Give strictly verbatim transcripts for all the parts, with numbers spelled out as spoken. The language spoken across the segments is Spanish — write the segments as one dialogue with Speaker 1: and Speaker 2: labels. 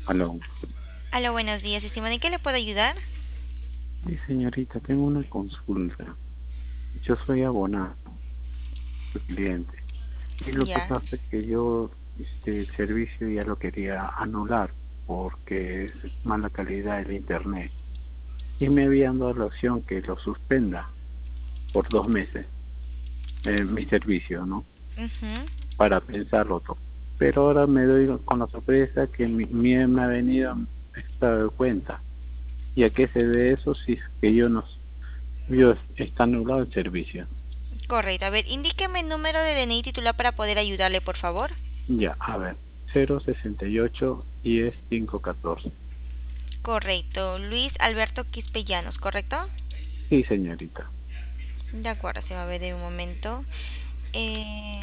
Speaker 1: Aló.
Speaker 2: Hola, buenos días, estimado. ¿En qué le puedo ayudar?
Speaker 1: Sí, señorita, tengo una consulta. Yo soy abonado, soy cliente. Y lo que
Speaker 2: Ya.
Speaker 1: pasa es que yo este el servicio ya lo quería anular porque es mala calidad el internet. Y me habían dado la opción que lo suspenda por dos meses, eh, mi servicio, ¿no?
Speaker 2: Ujú.
Speaker 1: Para pensarlo todo. Pero ahora me doy con la sorpresa que mi, mi me ha venido esta cuenta. ¿Y a qué se debe eso si es que yo no, yo está anulado el servicio?
Speaker 2: Correcto. A ver, indíqueme el número de D N I titular para poder ayudarle, por favor.
Speaker 1: Ya, a ver, cero sesenta y ocho diez cinco catorce.
Speaker 2: Correcto. Luis Alberto Quispellanos, ¿correcto?
Speaker 1: Sí, señorita.
Speaker 2: De acuerdo, se va a ver de un momento. Eh,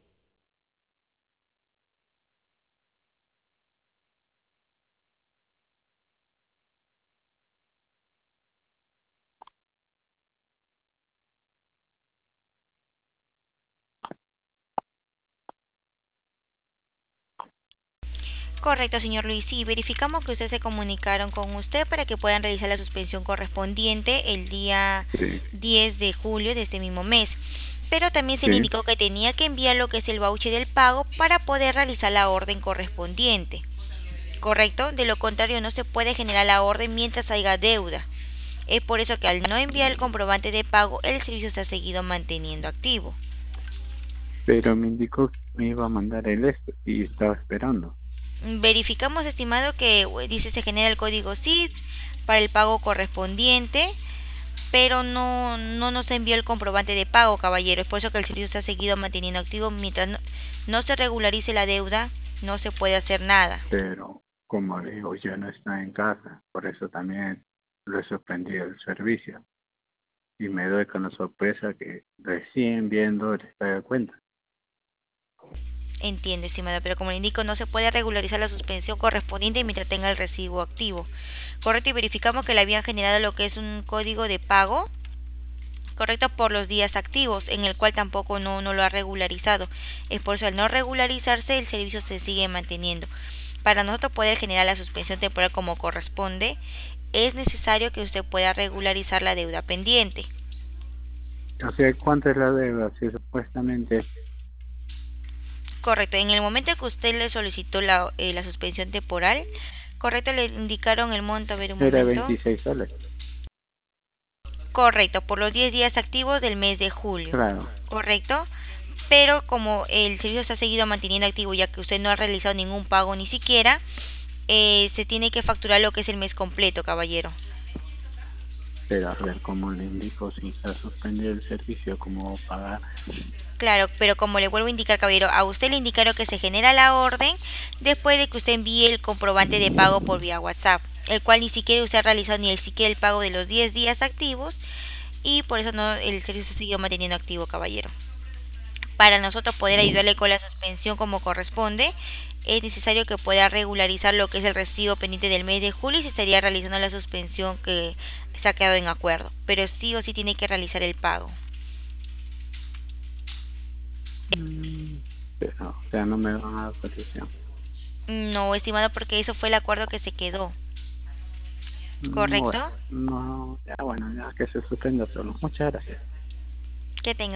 Speaker 2: correcto, señor Luis. Sí, verificamos que ustedes se comunicaron con usted para que puedan realizar la suspensión correspondiente el día
Speaker 1: Sí,
Speaker 2: diez de julio de este mismo mes. Pero también se le
Speaker 1: sí,
Speaker 2: indicó que tenía que enviar lo que es el voucher del pago para poder realizar la orden correspondiente. ¿Correcto? De lo contrario, no se puede generar la orden mientras haya deuda. Es por eso que al no enviar el comprobante de pago, el servicio se ha seguido manteniendo activo.
Speaker 1: pero me indicó que me iba a mandar el esto y estaba esperando.
Speaker 2: Verificamos, estimado, que eh, dice se genera el código S I D para el pago correspondiente, pero no, no nos envió el comprobante de pago, caballero. Es por eso que el servicio se ha seguido manteniendo activo. Mientras no, no se regularice la deuda, no se puede hacer nada.
Speaker 1: Pero como le digo, yo no estoy en casa, por eso también lo he suspendido el servicio. Y me doy con la sorpresa que recién viendo el estado de cuenta.
Speaker 2: Entiendo, estimada, pero como le indico, no se puede regularizar la suspensión correspondiente mientras tenga el recibo activo. Correcto, y verificamos que le habían generado lo que es un código de pago, correcto, por los días activos, en el cual tampoco no, no lo ha regularizado. Es por eso, al no regularizarse, el servicio se sigue manteniendo. Para nosotros poder generar la suspensión temporal como corresponde, es necesario que usted pueda regularizar la deuda pendiente.
Speaker 1: O sea, ¿cuánto es la deuda? Si supuestamente
Speaker 2: Correcto, en el momento que usted le solicitó la, eh, la suspensión temporal, correcto, le indicaron el monto, a ver un
Speaker 1: era
Speaker 2: momento.
Speaker 1: veintiséis soles.
Speaker 2: Correcto, por los diez días activos del mes de julio.
Speaker 1: Claro,
Speaker 2: Correcto, pero como el servicio se ha seguido manteniendo activo ya que usted no ha realizado ningún pago ni siquiera, eh, se tiene que facturar lo que es el mes completo, caballero.
Speaker 1: pero a ver cómo le indico si está suspendido el servicio, cómo pagar.
Speaker 2: Claro, pero como le vuelvo a indicar, caballero, a usted le indicaron que se genera la orden después de que usted envíe el comprobante de pago por vía WhatsApp, el cual ni siquiera usted ha realizado ni el siquiera el pago de los diez días activos y por eso no el servicio se siguió manteniendo activo, caballero. Para nosotros poder ayudarle con la suspensión como corresponde, es necesario que pueda regularizar lo que es el recibo pendiente del mes de julio y se estaría realizando la suspensión que se ha quedado en acuerdo. Pero sí o sí tiene que realizar el pago.
Speaker 1: Mm, pero, o sea, no me van a dar solución.
Speaker 2: No, estimado, porque eso fue el acuerdo que se quedó.
Speaker 1: Mm,
Speaker 2: ¿Correcto?
Speaker 1: Bueno, no, ya bueno, ya que se suspenda solo. Muchas gracias.
Speaker 2: Que tenga